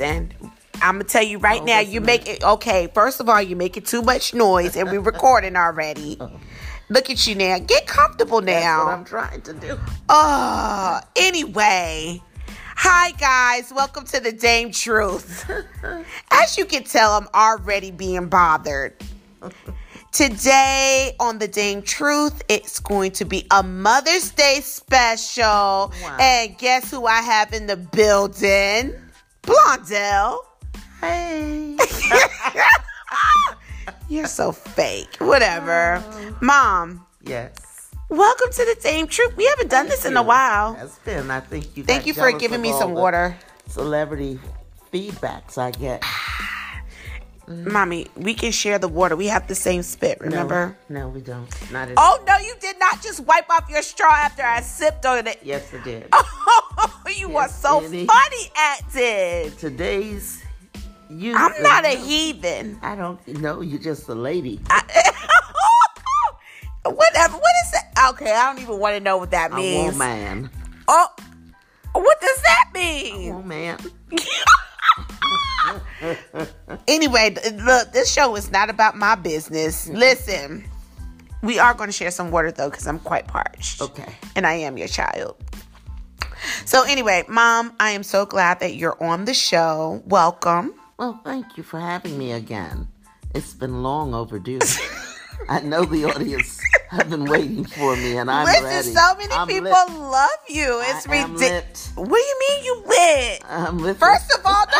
Listen, I'm going to tell you right now, you make it, okay, first of all, you're making too much noise and we're recording already. Look at you now. Get comfortable now. That's what I'm trying to do. Anyway. Hi, guys. Welcome to the Dame Truth. As you can tell, I'm already being bothered. Today on the Dame Truth, it's going to be a Mother's Day special. Wow. And guess who I have in the building? Blondell. Hey. You're so fake. Whatever. Mom. Yes. Welcome to the Dame Truth. We haven't done this in a while. It's been. I think you. Thank you for giving me some water. Celebrity feedbacks I get. Mommy, we can share the water. We have the same spit, remember? No, we don't. Not at Oh, no, you did not just wipe off your straw after I sipped on it. Yes, I did. Oh, you are so Annie. funny acting. Today's youth. I'm not a heathen. I don't know. You're just a lady. Whatever. What is that? Okay, I don't even want to know what that A means. woman. Oh, what does that mean? Oh, man. Anyway, look, this show is not about my business. Listen, we are going to share some water, though, because I'm quite parched. Okay. And I am your child. So anyway, Mom, I am so glad that you're on the show. Welcome. Well, thank you for having me again. It's been long overdue. I know the audience have been waiting for me, and I'm ready. Listen, so many people love you. It's ridiculous. What do you mean you lit? I'm lit. First of all,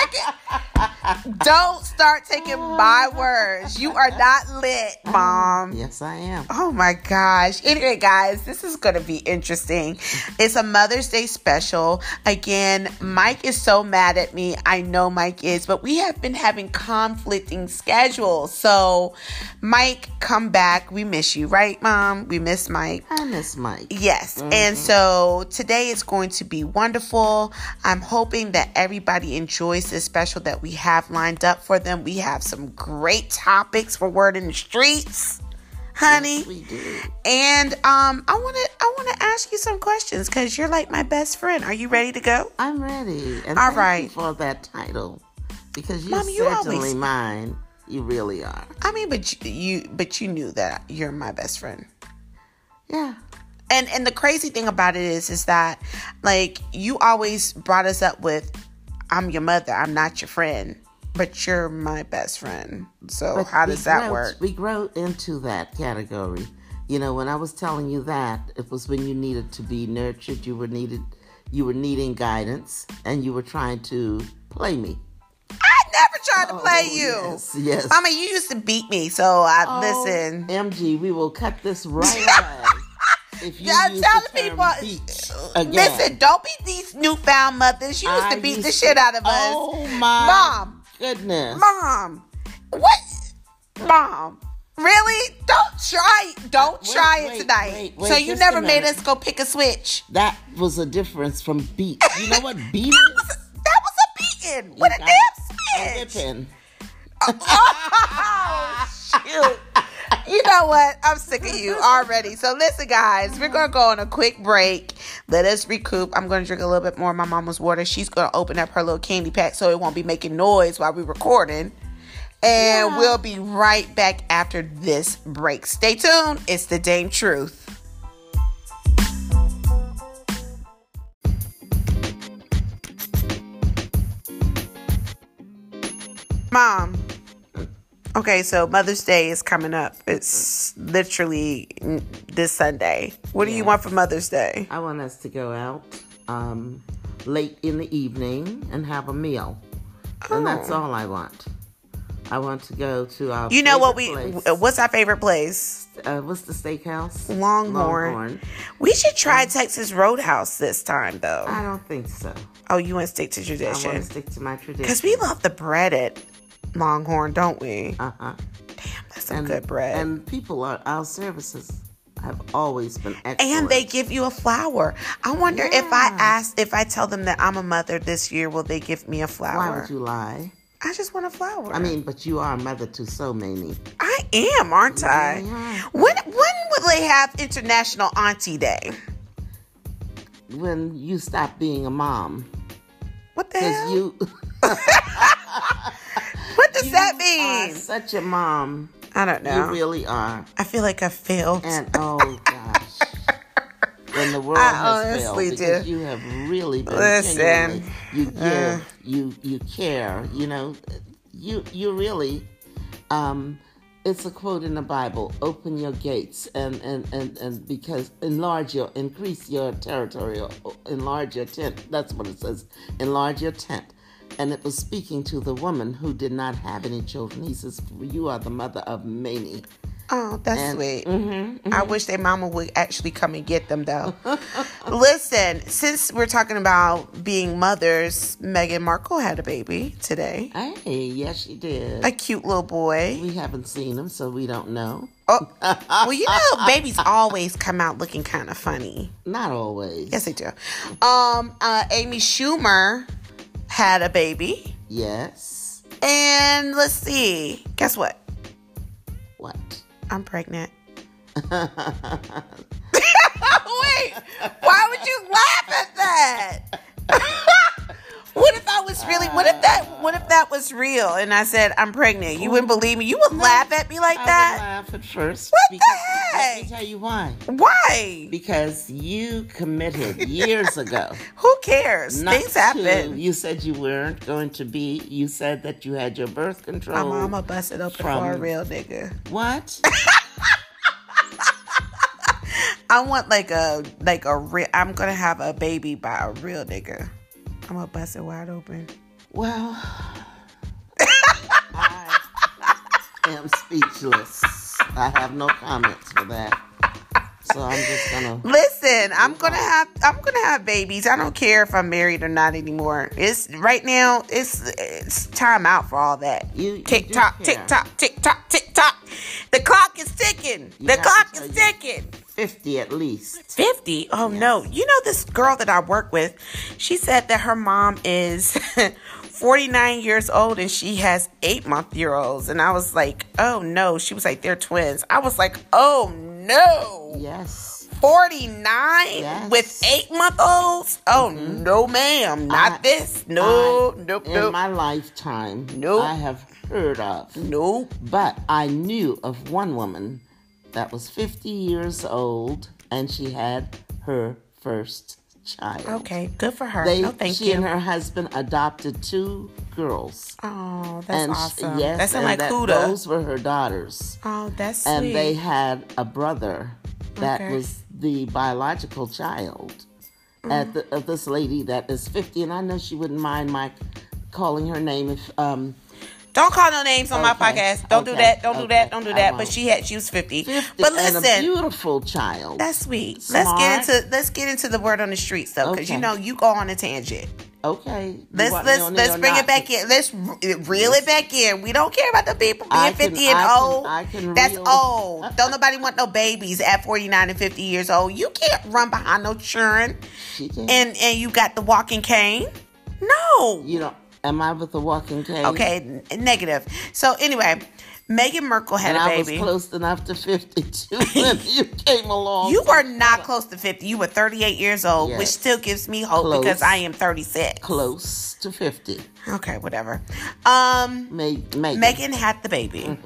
don't start taking my words. You are not lit, Mom. Yes, I am. Oh my gosh. Anyway, guys, this is going to be interesting. It's a Mother's Day special. Again, Mike is so mad at me. I know Mike is, but we have been having conflicting schedules. So, Mike, come back. We miss you, right, Mom? We miss Mike. I miss Mike. Yes. And so today is going to be wonderful. I'm hoping that everybody enjoys this special that we have lined up for them. We have some great topics for Word in the Streets, honey. Yes, we do. And I want to ask you some questions because you're like my best friend. Are you ready to go? I'm ready. And all thank right. you for that title. Because you're Mom, you certainly always... mine. You really are. I mean, but you knew that you're my best friend. Yeah. And the crazy thing about it is that, like, you always brought us up with, I'm your mother, I'm not your friend, but you're my best friend. So But how does that work? We grow into that category. You know, when I was telling you that, it was when you needed to be nurtured, you were needing guidance, and you were trying to play me. I never tried to play you. Yes. I mean, you used to beat me, so listen. MG, we will cut this right away. If you I'm use telling the term people, beat again. listen, don't be these newfound mothers. You used to beat the shit out of us. Oh my Mom. goodness. Mom. What? Mom. Really? Don't try it tonight. Wait, so you just never a made minute. us go pick a switch. That was a difference from beat. You know what beat is? That was a beating with a damn switch. A whipping. Oh, shoot. You know what? I'm sick of you already. So listen, guys, we're going to go on a quick break. Let us recoup. I'm going to drink a little bit more of my mama's water. She's going to open up her little candy pack so it won't be making noise while we're recording. And we'll be right back after this break. Stay tuned. It's the Dame Truth. Mom. Okay, so Mother's Day is coming up. It's literally this Sunday. What do you want for Mother's Day? I want us to go out late in the evening and have a meal. And that's all I want. I want to go to our You know what place. what's our favorite place? What's the steakhouse? Longhorn. We should try Texas Roadhouse this time, though. I don't think so. Oh, you want to stick to I tradition? want to stick to my tradition. Because we love the bread at Longhorn, don't we? Uh-huh. Damn, that's some good bread. And our services have always been excellent. And they give you a flower. I wonder if I tell them that I'm a mother this year, will they give me a flower? Why would you lie? I just want a flower. I mean, but you are a mother to so many. I am, aren't I? Yeah. When will they have International Auntie Day? When you stop being a mom. What the hell? Because What does that You mean? are such a mom. I don't know. You really are. I feel like I failed. And oh gosh. And the world I has failed honestly because do. you have really been Listen. genuinely, you give, you care, you really it's a quote in the Bible, open your gates and because increase your territory, or enlarge your tent. That's what it says. Enlarge your tent. And it was speaking to the woman who did not have any children. He says, you are the mother of many. Oh, that's sweet. I wish their mama would actually come and get them, though. Listen, since we're talking about being mothers, Meghan Markle had a baby today. Hey, yes, she did. A cute little boy. We haven't seen him, so we don't know. Oh, well, you know, babies always come out looking kind of funny. Not always. Yes, they do. Amy Schumer had a baby. Yes. And let's see. Guess what? What? I'm pregnant. Wait, why would you laugh at that? What if that was real and I said I'm pregnant? You wouldn't believe me. You would laugh at me like that? I would laugh at first. What the Let heck? me tell you why. Why? Because you committed years ago. Who cares? not Things to- happen. You said you weren't going to be. You said that you had your birth control. My mama busted open for a real nigga. What? I want like a real. I'm gonna have a baby by a real nigga. I'm gonna bust it wide open. Well, I am speechless. I have no comments for that. So I'm just gonna Listen, I'm gonna have babies. I don't care if I'm married or not anymore. It's right now. It's time out for all that. You tick do tock, care. tick tock, tick tock, tick tock. The clock is ticking. You The have to clock tell is you. ticking. 50 at least. 50? Oh, no. You know, this girl that I work with, she said that her mom is 49 years old and she has 8-month-olds. And I was like, oh, no. She was like, they're twins. I was like, oh, no. Yes. 49 Yes. with 8-month-olds? Oh, no, ma'am. Not this. Nope. In my lifetime, Nope. I have heard of. Nope. But I knew of one woman that was 50 years old and she had her first child. Okay, good for her. Thank she you. and her husband adopted 2 girls. Oh, that's awesome. Yes, That sounds and like Huda. those were her daughters. Oh, that's sweet. And they had a brother that Okay. was the biological child of this lady that is 50. And I know she wouldn't mind my calling her name if Don't call no names on my Okay, podcast. Don't do okay, that. Don't do okay, that. Don't do I that. won't. But she was 50. 50 But and a listen, beautiful child. that's sweet. Smart. Let's get into the word on the streets though, because you Okay. know you go on a tangent. Okay. You Let's want me on there or bring not? it back in. Let's reel it back in. We don't care about the people being I can- 50 and I can- old. I can That's reel- old. Don't nobody want no babies at 49 and 50 years old. You can't run behind no children She did. and you got the walking cane. No. You know, am I with the walking cane? Okay, negative. So anyway, Meghan Markle had And a I baby. was close enough to 52 when you came along. You were not close to 50. You were 38 years old, which Yes. still gives me hope Close. because I am 36. Close to 50. Okay, whatever. Megan. Had the baby.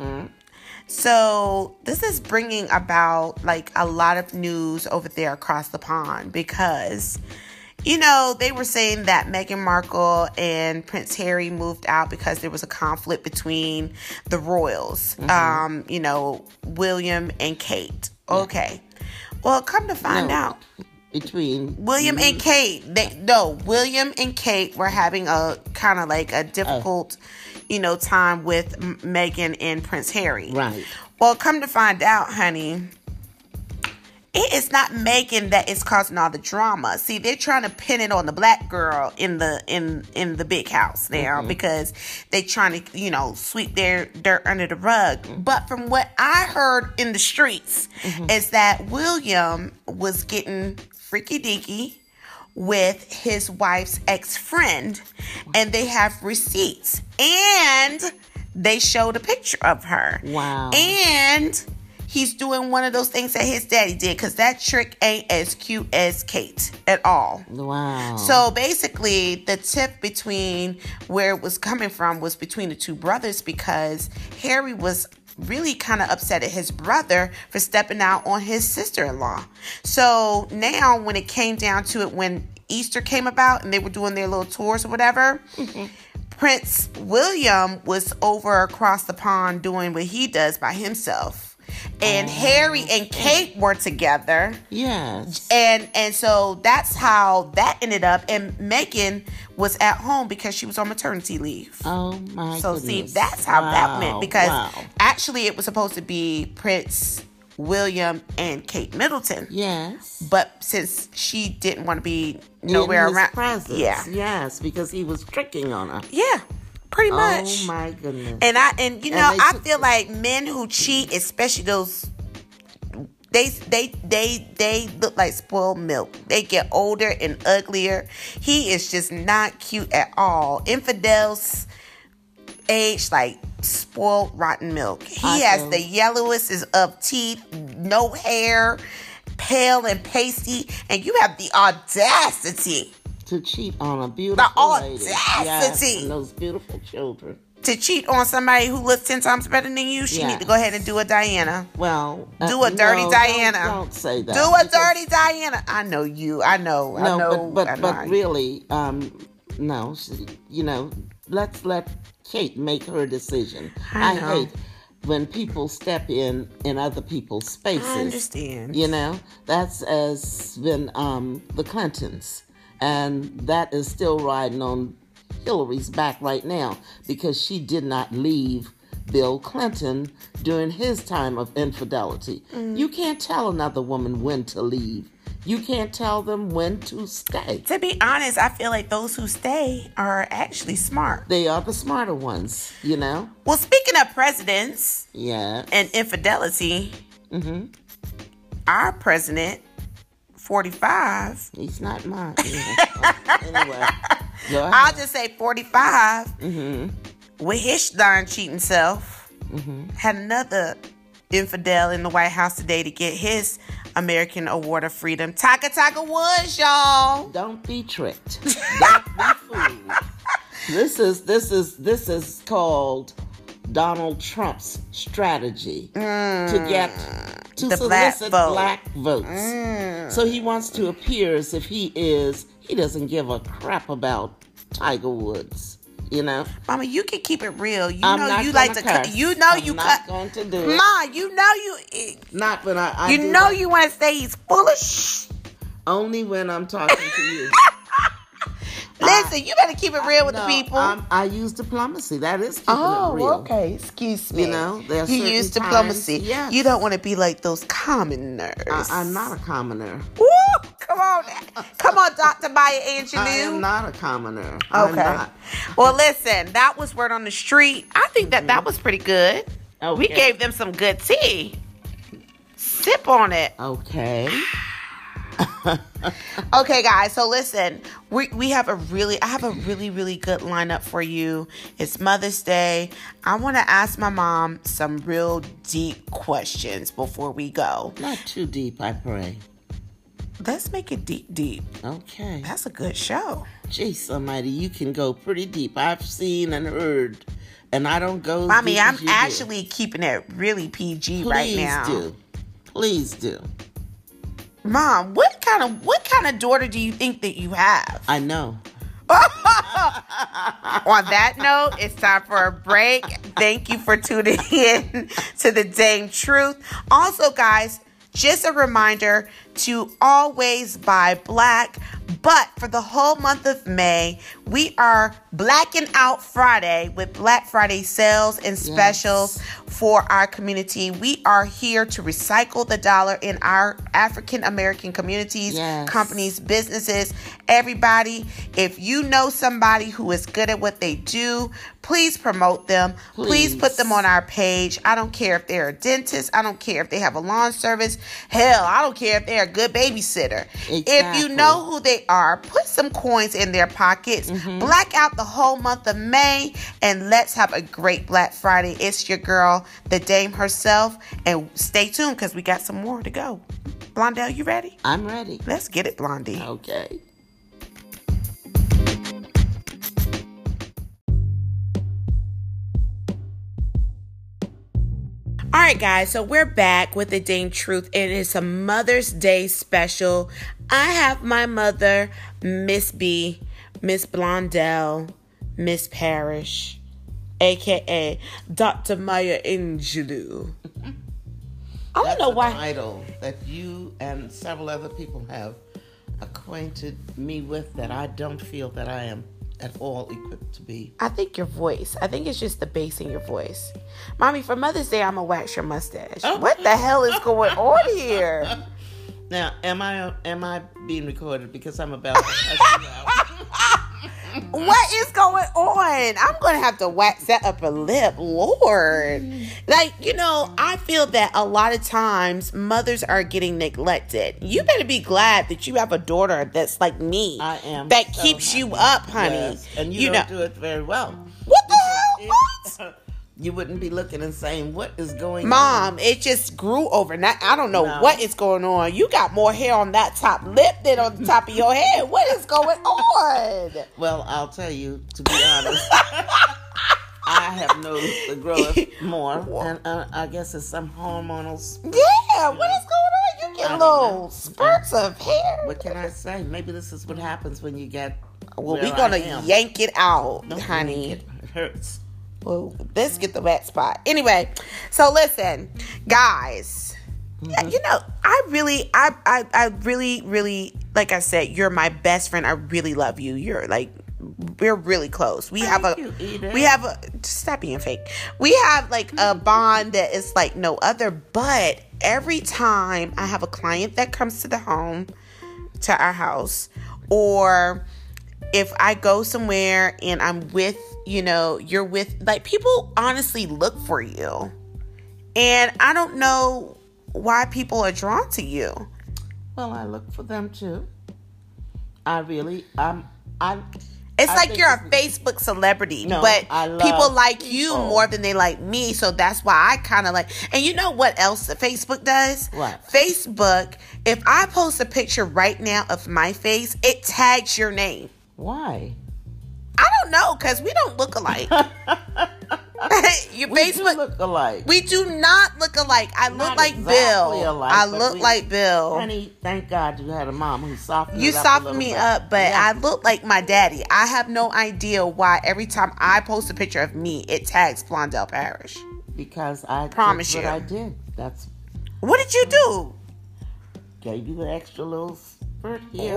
So this is bringing about like a lot of news over there across the pond because, you know, they were saying that Meghan Markle and Prince Harry moved out because there was a conflict between the royals, you know, William and Kate. Okay. Well, come to find No, out, Between William and Kate, William and Kate were having a kind of like a difficult, you know, time with Meghan and Prince Harry. Right. Well, come to find out, honey, it is not Meghan that is causing all the drama. See, they're trying to pin it on the black girl in the big house now because they're trying to, you know, sweep their dirt under the rug. But from what I heard in the streets is that William was getting freaky deaky with his wife's ex-friend, and they have receipts, and they showed a picture of her. Wow. And he's doing one of those things that his daddy did, because that trick ain't as cute as Kate at all. Wow. So basically, the tip between where it was coming from was between the two brothers, because Harry was really kind of upset at his brother for stepping out on his sister-in-law. So now when it came down to it, when Easter came about and they were doing their little tours or whatever, Prince William was over across the pond doing what he does by himself. And Harry and Kate were together. Yes. And so that's how that ended up. And Meghan was at home because she was on maternity leave. Oh, my So goodness. see, that's how that went. Because Wow. actually it was supposed to be Prince William and Kate Middleton. Yes. But since she didn't want to be nowhere In his around. presence. Yeah. Yes, because he was tricking on her. Yeah. Pretty much. Oh, my goodness. And I they took- feel like men who cheat, especially those, they look like spoiled milk. They get older and uglier. He is just not cute at all. Infidels age like spoiled rotten milk. He has the yellowest of teeth, no hair, pale and pasty, and you have the audacity to cheat on a beautiful lady. audacity. Yes, and those beautiful children. To cheat on somebody who looks 10 times better than you, she need to go ahead and do a Diana. Well, Do a dirty Diana. Don't say that. Do a dirty Diana. I know you. I know. But really, no. Let's let Kate make her decision. I I know. hate when people step in other people's spaces. I understand. That's as been the Clintons, and that is still riding on Hillary's back right now, because she did not leave Bill Clinton during his time of infidelity. You can't tell another woman when to leave. You can't tell them when to stay. To be honest, I feel like those who stay are actually smart. They are the smarter ones, Well, speaking of presidents Yeah. and infidelity, our president, 45. He's not mine. Anyway, go ahead. I'll just say 45. With his darn cheating self, had another infidel in the White House today to get his American Award of Freedom. Tiger Woods, y'all. Don't be tricked. Don't be fooled. This is called Donald Trump's strategy to get to The black solicit vote. black votes. So he wants to appear as if he doesn't give a crap about Tiger Woods. Mama, you can keep it real. I'm not you like gonna to cut. curse. You know I'm you not cut. going to do it. Ma, you know you. Not when I You do know that. you want to say he's full of shh. Only when I'm talking to you. Listen, you better keep it real with the No, people. I use diplomacy. That is keeping it real. okay. Excuse me. there are You certain use diplomacy. times, yes. You don't want to be like those commoners. I'm not a commoner. Woo! Come on, Dr. Maya Angelou. I am not a commoner. I'm Okay. not. Well, listen, that was word on the street. I think that was pretty good. Okay. We gave them some good tea. Sip on it. Okay. Okay, guys. So listen, I have a really good lineup for you. It's Mother's Day. I want to ask my mom some real deep questions before we go. Not too deep, I pray. Let's make it deep. Okay. That's a good show. Jeez almighty, you can go pretty deep. I've seen and heard, and I don't go as Mommy, deep I'm as you do. actually keeping it really PG right now. Please do. Mom, what kind of daughter do you think that you have? I know. On that note, it's time for a break. Thank you for tuning in to the Dame Truth. Also, guys, just a reminder to always buy black. But for the whole month of May, we are Blacking Out Friday with Black Friday sales and specials for our community. We are here to recycle the dollar in our African American communities, companies, businesses, everybody. If you know somebody who is good at what they do, please promote them. Please put them on our page. I don't care if they're a dentist. I don't care if they have a lawn service. Hell, I don't care if they're they're a good babysitter. Exactly. If you know who they are, put some coins in their pockets. Black out the whole month of May, and let's have a great Black Friday. It's your girl, the dame herself, and stay tuned because we got some more to go. Blondell, you ready? I'm ready. Let's get it, Blondie. Okay. All right, guys, so we're back with the Dame Truth, and it's a Mother's Day special. I have my mother, Miss B, Miss Blondell, Miss Parrish, a.k.a. Dr. Maya Angelou. I don't know why. Title that you and several other people have acquainted me with that I don't feel that I am at all equipped to be. I think your voice. I think it's just the bass in your voice. Mommy, for Mother's Day, I'm going to wax your mustache. Oh. What the hell is going on here? Now, am I being recorded because I'm about to cuss you out? What is going on? I'm going to have to wax that upper lip. Lord. Like, I feel that a lot of times mothers are getting neglected. You better be glad that you have a daughter that's like me. I am. That so keeps happy. you up, honey. Yes. And you don't do it very well. What the hell? What? You wouldn't be looking and saying, what is going on? Mom, it just grew overnight. I don't know what is going on. You got more hair on that top lip than on the top of your head. What is going on? Well, I'll tell you, to be honest, I have noticed the growth more. And I guess it's some hormonal. Yeah, what is going on? You get little spurts of hair. What can I say? Maybe this is what happens when you get. Well, we're going to yank it out, Don't honey. yank it. It hurts. Well, let's get the wet spot. Anyway, so listen, guys. I really, like I said, you're my best friend. I really love you. We're really close. We have a stop being fake. We have like a bond that is like no other. But every time I have a client that comes to our house, or if I go somewhere and I'm with, you're with, like, people honestly look for you. And I don't know why people are drawn to you. Well, I look for them too. It's like you're a Facebook celebrity, but people like you more than they like me. So that's why I kind of like, and you know what else Facebook does? What? Facebook, if I post a picture right now of my face, it tags your name. Why? I don't know, because we don't look alike. We do look alike. We do not look alike. I look like Bill. I look like Bill. Honey, thank God you had a mom who softened you softened me up, but I look like my daddy. I have no idea why every time I post a picture of me, it tags Blondell Parrish. Because I promise you. What I did. What did you do? Gave you the extra little spurt here.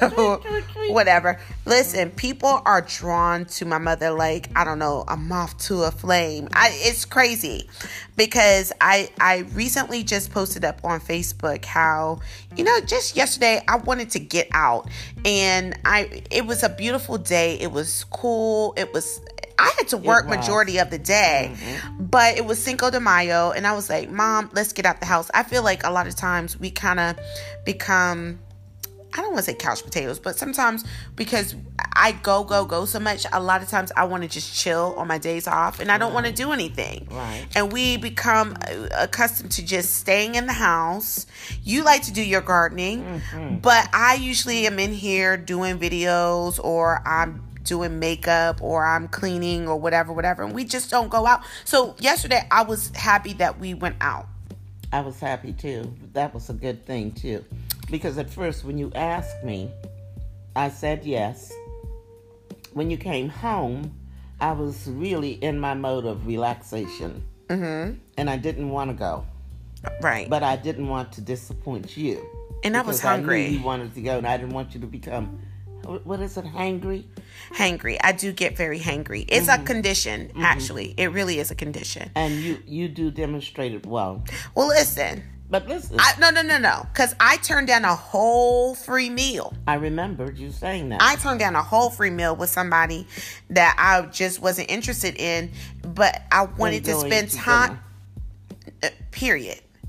Whatever. Listen, people are drawn to my mother like, I don't know, a moth to a flame. It's crazy because I recently just posted up on Facebook how, just yesterday I wanted to get out, and it was a beautiful day. It was cool. I had to work majority of the day, but it was Cinco de Mayo, and I was like, Mom, let's get out the house. I feel like a lot of times we kind of become, I don't want to say couch potatoes, but sometimes because I go so much, a lot of times I want to just chill on my days off, and I don't want to do anything. Right. And we become accustomed to just staying in the house. You like to do your gardening, but I usually am in here doing videos, or I'm doing makeup, or I'm cleaning, or whatever, and we just don't go out. So yesterday I was happy that we went out. I was happy too. That was a good thing too, because at first when you asked me, I said yes. When you came home, I was really in my mode of relaxation, and I didn't want to go. Right. But I didn't want to disappoint you, and I was hungry. I knew you wanted to go, and I didn't want you to become, what is it, hangry? Hangry. I do get very hangry. It's a condition, actually. It really is a condition. And you do demonstrate it well. Well, listen. But listen. No. Because I turned down a whole free meal. I remembered you saying that. I turned down a whole free meal with somebody that I just wasn't interested in, but I wanted to spend time. Period.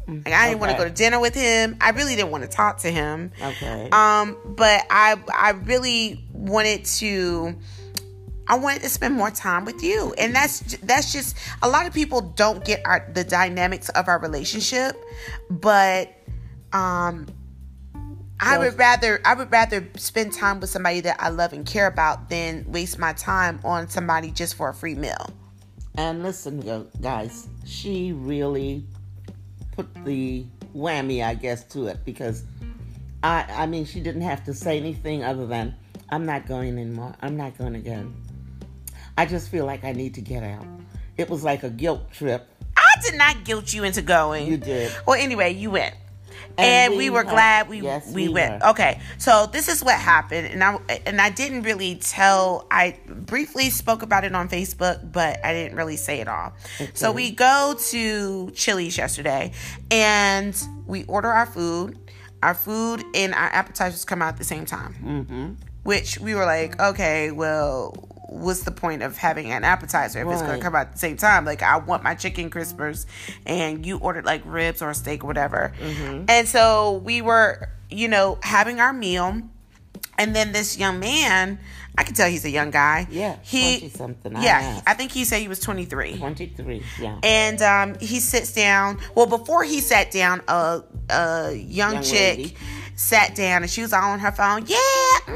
Like, I didn't want to go to dinner with him. I really didn't want to talk to him. Okay. But I really wanted to. I wanted to spend more time with you, and that's just a lot of people don't get the dynamics of our relationship, but I would rather spend time with somebody that I love and care about than waste my time on somebody just for a free meal. And listen, guys, she really put the whammy, I guess, to it, because I mean, she didn't have to say anything other than, I'm not going anymore. I'm not going again. I just feel like I need to get out. It was like a guilt trip. I did not guilt you into going. You did. Well, anyway, you went. And we were glad we went. Were. Okay, so this is what happened, and I didn't really tell. I briefly spoke about it on Facebook, but I didn't really say it all. Okay. So we go to Chili's yesterday, and we order our food. Our food and our appetizers come out at the same time. Mm-hmm. Which we were like, okay, well, what's the point of having an appetizer if it's going to come out at the same time? Like, I want my chicken crispers, and you ordered like ribs or a steak or whatever. Mm-hmm. And so we were, having our meal, and then this young man, I can tell he's a young guy. Yeah, 20-something. Yeah, I think he said he was 23. 23, yeah. And he sits down. Well, before he sat down, a young chick lady sat down, and she was all on her phone. Yeah.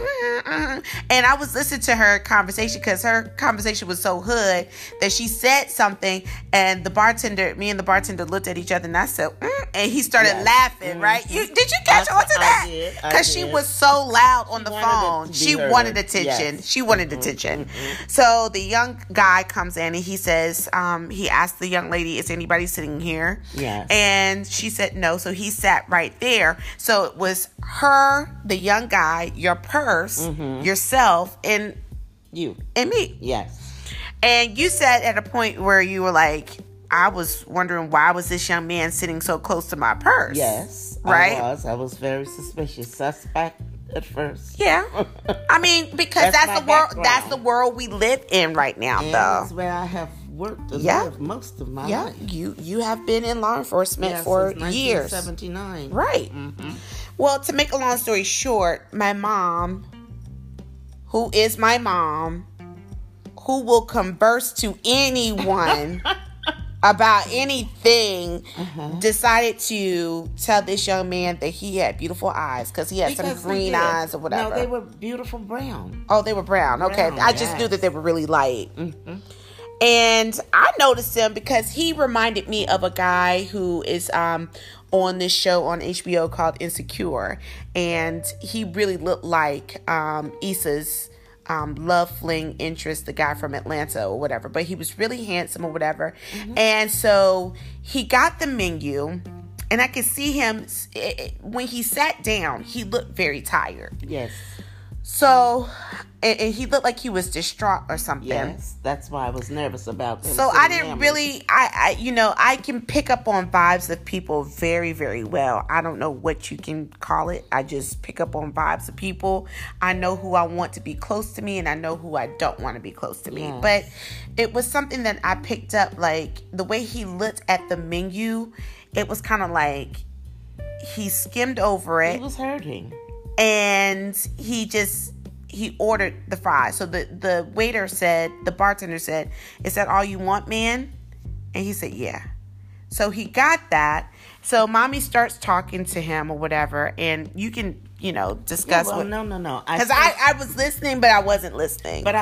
And I was listening to her conversation, because her conversation was so hood that she said something, and me and the bartender looked at each other, and I said, and he started laughing, mm-hmm. Right? Did you catch on to that? I did. Because she was so loud on the phone. She wanted attention. Yes. She wanted attention. Mm-hmm. So the young guy comes in, and he says, he asked the young lady, is anybody sitting here? Yes. And she said no. So he sat right there. So it was her, the young guy, your purse, mm-hmm. yourself, and you and me. Yes. And you said at a point where you were like, I was wondering, why was this young man sitting so close to my purse? Yes. Right? I was very suspicious. Suspect at first. Yeah. I mean, because that's the world. That's the world we live in right now, and though. That's where I have worked and lived most of my life. You have been in law enforcement for since years. 1979. Right. Mm-hmm. Well, to make a long story short, my mom, who is my mom, who will converse to anyone about anything, decided to tell this young man that he had beautiful eyes, because he had some green eyes or whatever. No, they were beautiful brown. Oh, they were brown. Okay. I just knew that they were really light. Mm-hmm. And I noticed him because he reminded me of a guy who is on this show on HBO called Insecure. And he really looked like Issa's love fling interest, the guy from Atlanta or whatever. But he was really handsome or whatever. Mm-hmm. And so he got the menu. And I could see him, when he sat down, he looked very tired. Yes. So, and he looked like he was distraught or something. Yes, that's why I was nervous about him. So I didn't really, I can pick up on vibes of people very, very well. I don't know what you can call it. I just pick up on vibes of people. I know who I want to be close to me, and I know who I don't want to be close to me. Yes. But it was something that I picked up, like the way he looked at the menu. It was kind of like he skimmed over it. He was hurting. And he ordered the fries. So the bartender said, is that all you want, man? And he said, yeah. So he got that. So mommy starts talking to him or whatever. And you can, discuss No. Because I was listening, but I wasn't listening. But I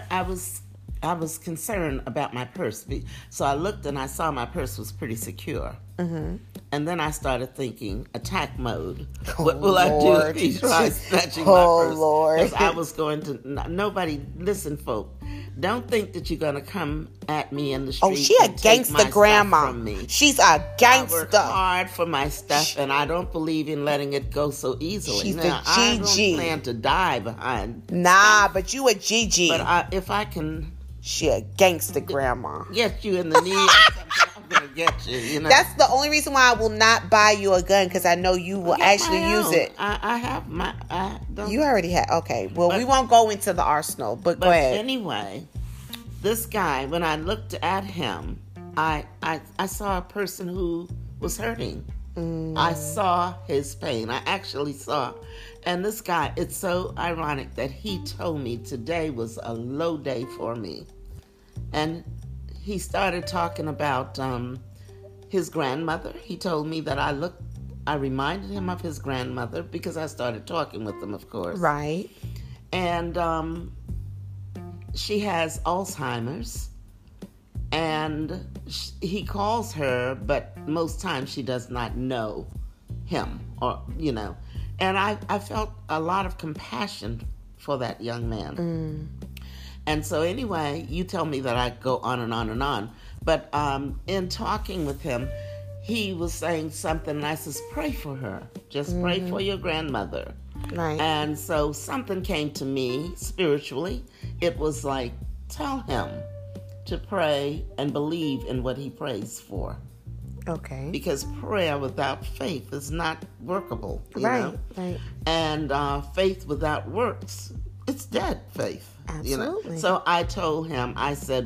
was concerned about my purse. So I looked and I saw my purse was pretty secure. Mm-hmm. And then I started thinking, attack mode. What will I do if he tries snatching my purse? Oh, Lord. Because I was going to... Listen, folk. Don't think that you're going to come at me in the street. Oh, she a gangster grandma. From me. She's a gangster. I work hard for my stuff, and I don't believe in letting it go so easily. She's now, a GG. I don't plan to die behind. Nah, but you a GG. But if I can... She a gangster grandma. Get you in the knee or something, I'm going to get you, That's the only reason why I will not buy you a gun, because I know you will actually use it. I have my... You already have... Okay. Well, we won't go into the arsenal, but go ahead. Anyway, this guy, when I looked at him, I saw a person who was hurting. I saw his pain. I actually saw. And this guy, it's so ironic that he told me today was a low day for me. And he started talking about his grandmother. He told me that I reminded him of his grandmother because I started talking with him, of course. Right. And she has Alzheimer's. And he calls her, but most times she does not know him, or, you know. And I felt a lot of compassion for that young man. And so anyway, you tell me that I go on and on and on. But in talking with him, he was saying something, and I says, pray for her. Just pray for your grandmother. Right. And so something came to me spiritually. It was like, tell him to pray and believe in what he prays for. Okay. Because prayer without faith is not workable. You know? Right. And faith without works, it's dead faith. Absolutely. You know? So I told him, I said,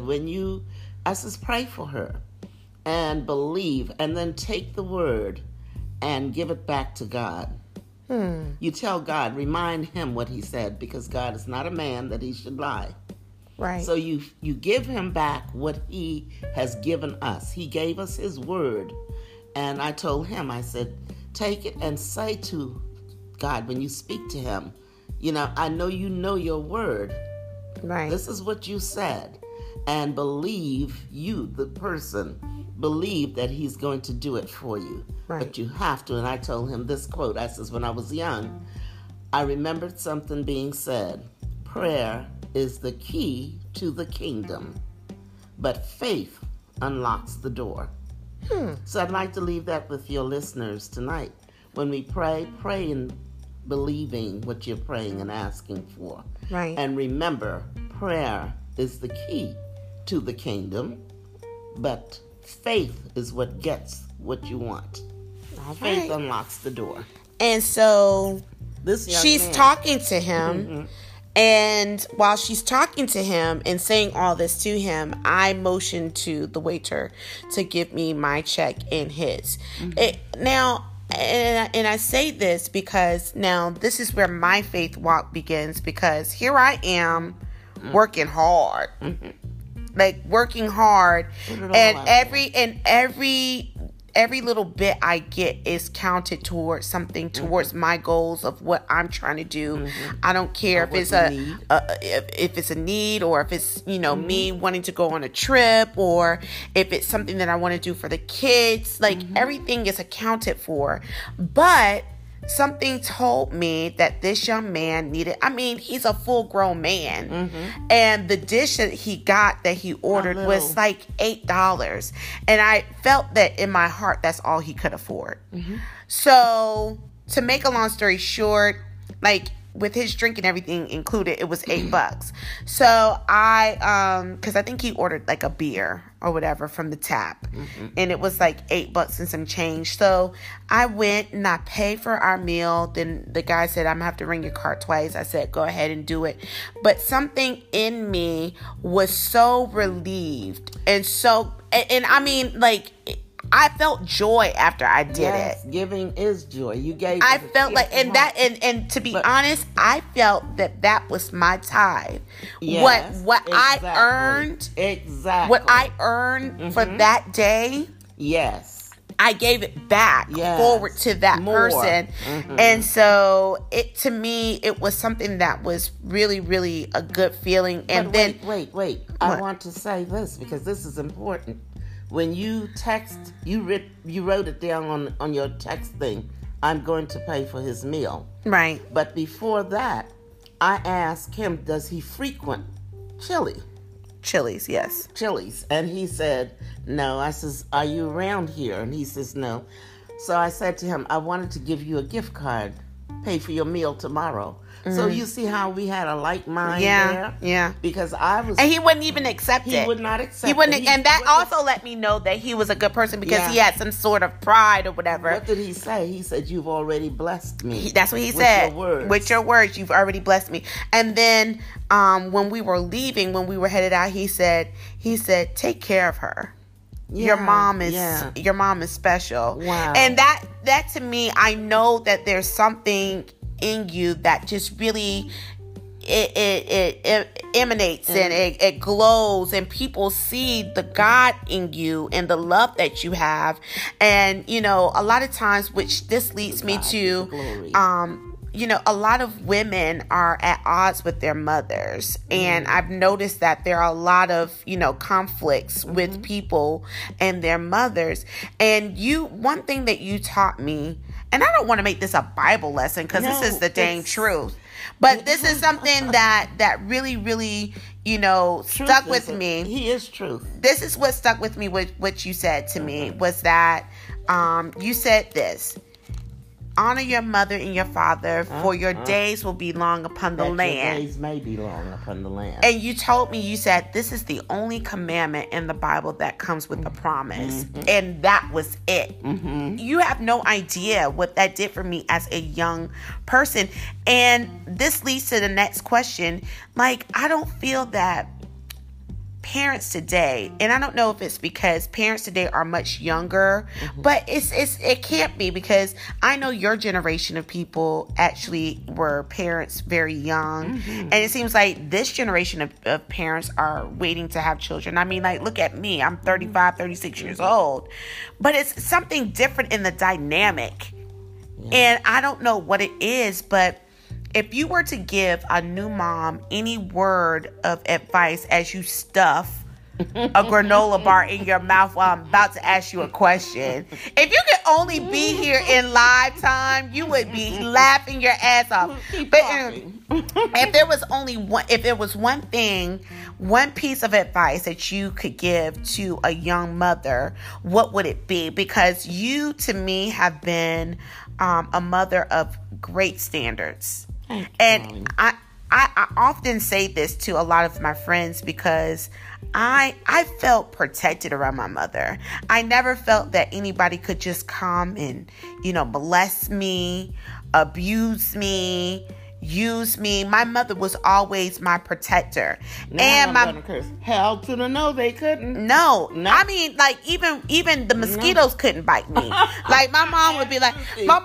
I says, pray for her and believe, and then take the word and give it back to God. You tell God, remind him what he said, because God is not a man that he should lie. Right. So you give him back what he has given us. He gave us his word. And I told him, I said, take it and say to God when you speak to him, you know, I know you know your word. Right. This is what you said. And believe you, the person, believe that he's going to do it for you. Right. But you have to. And I told him this quote. I says, when I was young, I remembered something being said. Prayer is the key to the kingdom, but faith unlocks the door. So I'd like to leave that with your listeners tonight. When we pray in believing what you're praying and asking for. Right. And remember, prayer is the key to the kingdom, but faith is what gets what you want. All Faith right. unlocks the door. And so This young she's man, talking to him. And while she's talking to him and saying all this to him, I motioned to the waiter to give me my check and his. Now, and I say this because now this is where my faith walk begins, because here I am working hard. Like working hard, and every little bit I get is counted towards something, towards my goals of what I'm trying to do. I don't care if it's if it's a need, or if it's, you know, me wanting to go on a trip, or if it's something that I want to do for the kids. Like everything is accounted for. But something told me that this young man needed, I mean, he's a full grown man. And the dish that he got, that he ordered, was like $8. And I felt that in my heart, that's all he could afford. So to make a long story short, like with his drink and everything included, it was $8. So because I think he ordered like a beer or whatever from the tap, and it was like $8 and some change. So I went and I paid for our meal. Then the guy said, I'm gonna have to ring your card twice. I said, go ahead and do it. But something in me was so relieved, and I mean, like, I felt joy after I did it. Giving is joy. You gave. I felt like, and to be honest, I felt that was my tithe. Yes, what exactly. I earned, what I earned for that day. Yes, I gave it back forward to that person. And so to me, it was something that was really, really a good feeling. And but wait. I want to say this because this is important. When you text, you wrote it down on your text thing, I'm going to pay for his meal. Right. But before that, I asked him, does he frequent Chili's, yes. Chili's? And he said, no. I says, are you around here? And he says, no. So I said to him, I wanted to give you a gift card, pay for your meal tomorrow. So you see how we had a like mind there? Yeah. Because I was... And he wouldn't even accept it. He would not accept He wouldn't, it. and that also let me know that he was a good person, because he had some sort of pride or whatever. What did he say? He said, you've already blessed me. That's what he said. With your words. With your words, you've already blessed me. And then when we were leaving, when we were headed out, he said, take care of her. your mom is special. Wow. And that to me, I know that there's something in you that just really it emanates and it glows, and people see the God in you and the love that you have. And you know, a lot of times, which this leads me to you know, a lot of women are at odds with their mothers. And I've noticed that there are a lot of, you know, conflicts with people and their mothers. And one thing that you taught me, and I don't want to make this a Bible lesson because this is the dang truth, but this is something that really, really, you know, stuck with me. He is truth. This is what stuck with me, what you said to me, was that you said this: honor your mother and your father, for your days will be long upon the land. Your days may be long upon the land. And you told me, you said, this is the only commandment in the Bible that comes with a promise. And that was it. You have no idea what that did for me as a young person. And this leads to the next question. Like, I don't feel that parents today, and I don't know if it's because parents today are much younger, but it can't be, because I know your generation of people actually were parents very young, and it seems like this generation of parents are waiting to have children. I mean, like, look at me, I'm 35, 36 years old, but it's something different in the dynamic, and I don't know what it is. But if you were to give a new mom any word of advice as you stuff a granola bar in your mouth while I'm about to ask you a question, if you could only be here in live time, you would be laughing your ass off. But if there was one thing, one piece of advice that you could give to a young mother, what would it be? Because you, to me, have been a mother of great standards. And I often say this to a lot of my friends, because I felt protected around my mother. I never felt that anybody could just come and, you know, molest me, abuse me, use me. My mother was always my protector. Now I'm gonna curse. Hell to the no, they couldn't. No. I mean, like, even the mosquitoes couldn't bite me. Like, my mom would be like,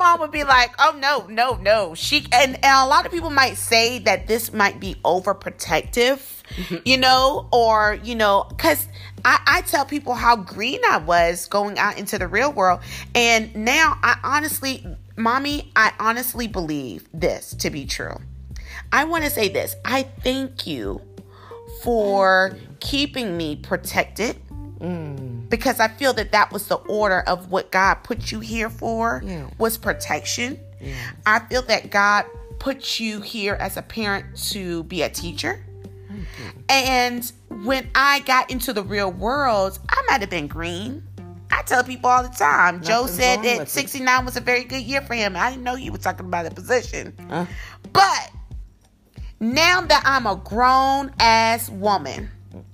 oh no. And a lot of people might say that this might be overprotective, you know, or, you know, because I tell people how green I was going out into the real world. And now Mommy, I honestly believe this to be true. I want to say this. I thank you for keeping me protected, because I feel that was the order of what God put you here for, was protection. I feel that God put you here as a parent to be a teacher. And when I got into the real world, I might have been green. I tell people all the time. Joe said that 69 was a very good year for him. I didn't know he was talking about a position. But now that I'm a grown-ass woman,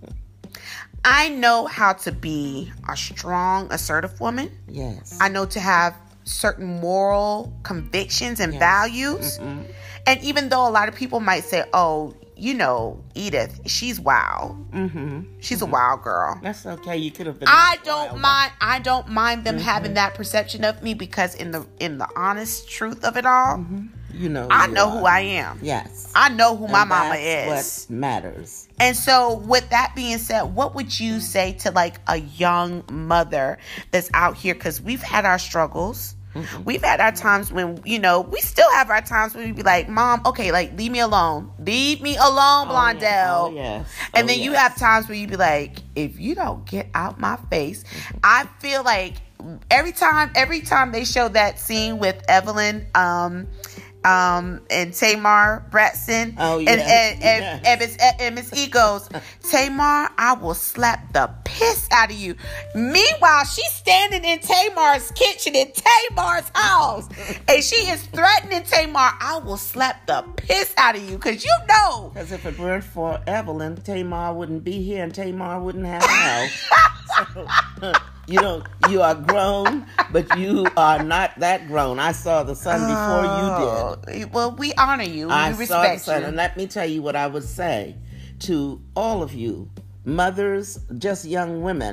I know how to be a strong, assertive woman. Yes. I know to have certain moral convictions and values. And even though a lot of people might say, oh, you know, Edith, she's wild. She's a wild girl. That's okay. You could have been. I don't mind them having that perception of me, because in the honest truth of it all, you know, I know who I am. Yes, I know who my mama is. What matters. And so, with that being said, what would you say to like a young mother that's out here? Because we've had our struggles. We've had our times when, you know, we still have our times when we be like, Mom, okay, like, leave me alone. Leave me alone, Blondell. Oh, yes. And then you have times where you be like, if you don't get out my face. I feel like every time they show that scene with Evelyn, and Tamar Braxton, and Miss E goes, Tamar, I will slap the piss out of you. Meanwhile, she's standing in Tamar's kitchen in Tamar's house, and she is threatening Tamar, I will slap the piss out of you, because you know. Because if it weren't for Evelyn, Tamar wouldn't be here, and Tamar wouldn't have a house. You are grown, but you are not that grown. I saw the sun before you did. Well, we honor you. We respect saw the sun, you. and let me tell you what I would say to all of you, mothers, just young women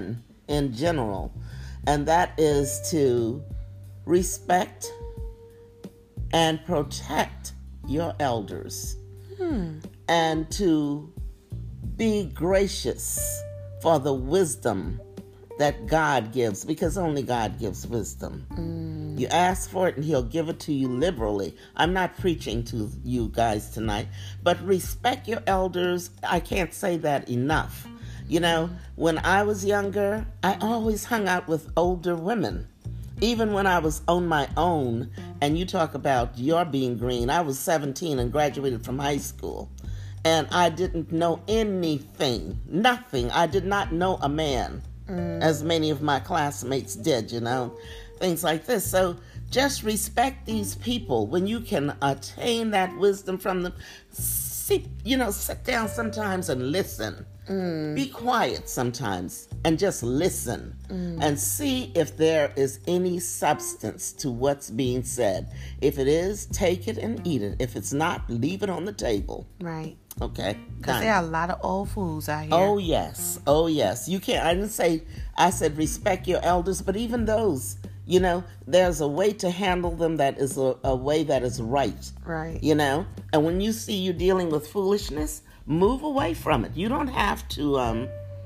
in general, and that is to respect and protect your elders, and to be gracious for the wisdom that God gives, because only God gives wisdom. You ask for it and he'll give it to you liberally. I'm not preaching to you guys tonight, but respect your elders. I can't say that enough. You know, when I was younger, I always hung out with older women. Even when I was on my own, and you talk about your being green, I was 17 and graduated from high school. And I didn't know anything, nothing. I did not know a man, as many of my classmates did, you know, things like this. So just respect these people. When you can attain that wisdom from them, sit down sometimes and listen. Be quiet sometimes and just listen and see if there is any substance to what's being said. If it is, take it and eat it. If it's not, leave it on the table. Right. Okay. Because there are a lot of old fools out here. Oh, yes. Oh, yes. You can't, I said respect your elders, but even those, you know, there's a way to handle them that is a way that is right. Right. You know? And when you see you dealing with foolishness, move away from it. You don't have to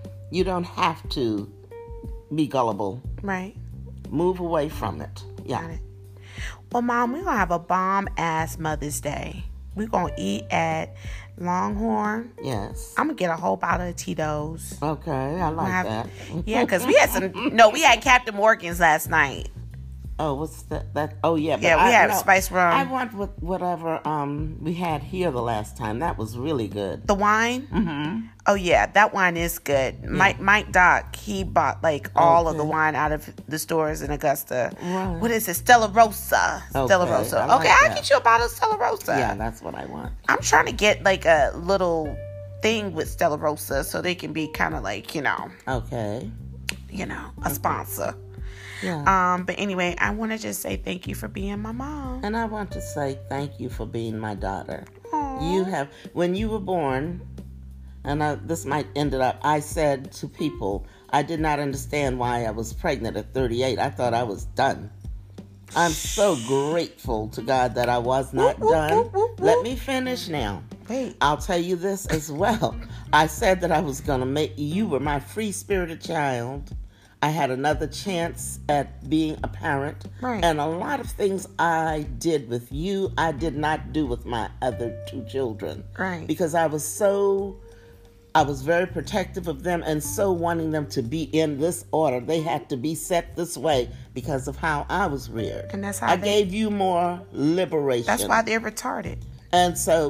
be gullible. Right. Move away from it. Yeah. Got it. Well, Mom, we're going to have a bomb-ass Mother's Day. We're going to eat at Longhorn. Yes. I'm going to get a whole bottle of Tito's. Okay, I like that. Yeah, because we had Captain Morgan's last night. Oh, what's that? Oh, yeah. But we had spice rum. I want whatever we had here the last time. That was really good. The wine? Mm-hmm. Oh, yeah. That wine is good. Yeah. Mike Doc, he bought all of the wine out of the stores in Augusta. Right. What is it? Stella Rosa. Okay. Stella Rosa. I'll get you a bottle of Stella Rosa. Yeah, that's what I want. I'm trying to get a little thing with Stella Rosa so they can be kind of okay. A sponsor. Yeah. But anyway, I want to just say thank you for being my mom. And I want to say thank you for being my daughter. Aww. When you were born, and this might end it up, I said to people, I did not understand why I was pregnant at 38. I thought I was done. I'm so grateful to God that I was not done. Let me finish now. Wait. I'll tell you this as well. I said that I was going to make you were my free-spirited child. I had another chance at being a parent. Right. And a lot of things I did with you, I did not do with my other two children. Right. Because I was very protective of them and so wanting them to be in this order. They had to be set this way because of how I was reared. And that's how I gave you more liberation. That's why they're retarded. And so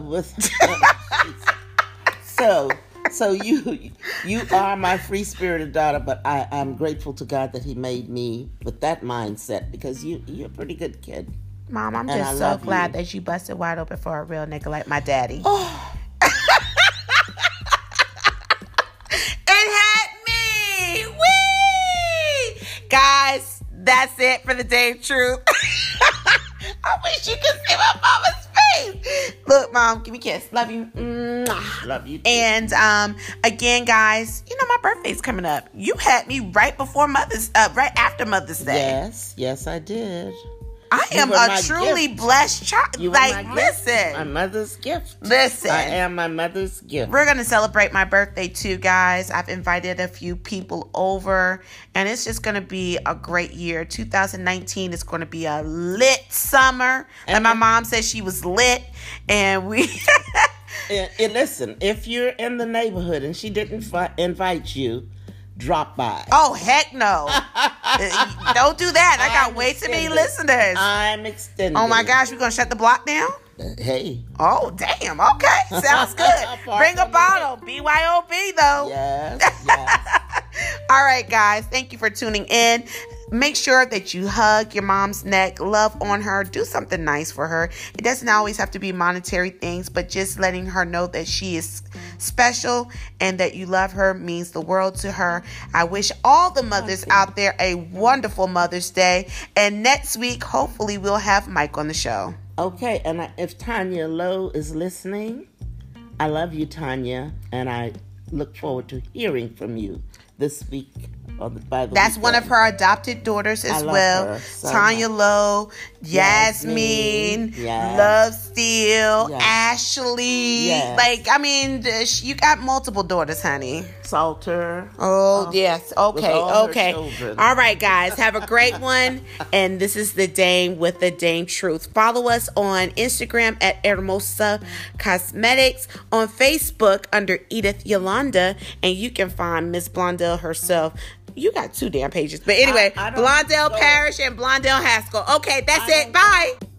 So you are my free-spirited daughter, but I'm grateful to God that he made me with that mindset because you're a pretty good kid. Mom, I'm just so glad that you busted wide open for a real nigga like my daddy. Oh. It had me! Whee! Guys, that's it for the day of truth. I wish you could see my mama's face. Look, Mom, give me a kiss. Love you. Mwah. Love you too. And again, guys, my birthday's coming up. You had me right after Mother's Day. Yes, I did. I am a truly blessed child. Listen. My mother's gift. Listen. I am my mother's gift. We're going to celebrate my birthday too, guys. I've invited a few people over, and it's just going to be a great year. 2019 is going to be a lit summer. And my mom said she was lit, and we... And listen, if you're in the neighborhood and she didn't invite you, drop by. Oh, heck no. Don't do that. I got way too many listeners. I'm extending. Oh, my gosh. We're going to shut the block down? Hey. Oh, damn. Okay. Sounds good. Bring a bottle. BYOB, though. Yes. All right, guys. Thank you for tuning in. Make sure that you hug your mom's neck, love on her, do something nice for her. It doesn't always have to be monetary things, but just letting her know that she is special and that you love her means the world to her. I wish all the mothers out there a wonderful Mother's Day. And next week, hopefully, we'll have Mike on the show. Okay, and if Tanya Lowe is listening, I love you, Tanya, and I look forward to hearing from you this week by the That's weekend. one of her adopted daughters as love well. her so Tanya much. Lowe, Yasmin, Yes. Love Steele, Yes. Ashley. Yes. Like, I mean, you got multiple daughters, honey. Salter. Oh, yes. Okay. all her Okay. children. All right, guys. Have a great one. And this is the Dame with the Dame Truth. Follow us on Instagram at Hermosa Cosmetics, on Facebook under Edith Yolanda, and you can find Miss Blondell herself. You got 2 damn pages. But anyway, I don't Blondell know. Parrish and Blondell Haskell. Okay, that's it. Bye.